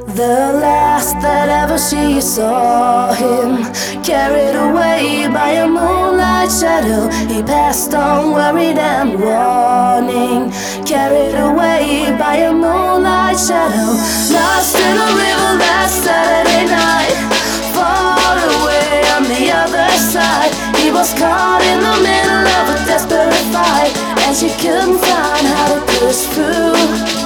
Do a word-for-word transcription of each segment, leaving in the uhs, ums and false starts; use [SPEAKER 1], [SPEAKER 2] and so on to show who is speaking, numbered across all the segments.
[SPEAKER 1] The last that ever she saw him, carried away by a moonlight shadow, he passed on worried and warning. Carried away by a moonlight shadow, lost in a river that Saturday night, far away on the other side. He was caught in the middle of a desperate fight, and she couldn't find how to push through.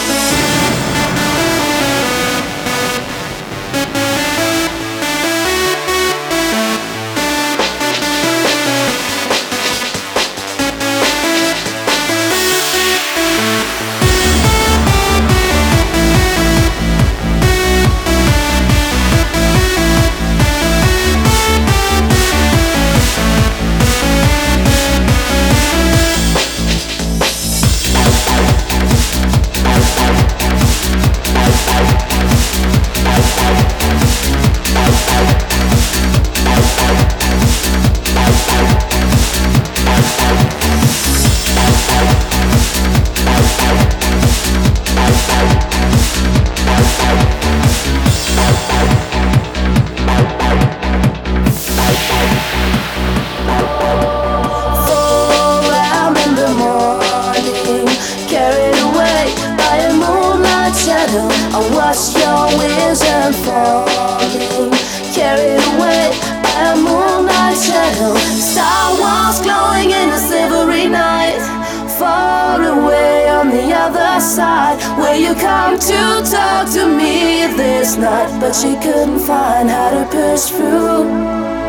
[SPEAKER 1] I watched your vision falling, carried away by a moonlight shadow. Star was glowing in a silvery night, far away on the other side. Will you come to talk to me this night? But she couldn't find how to push through.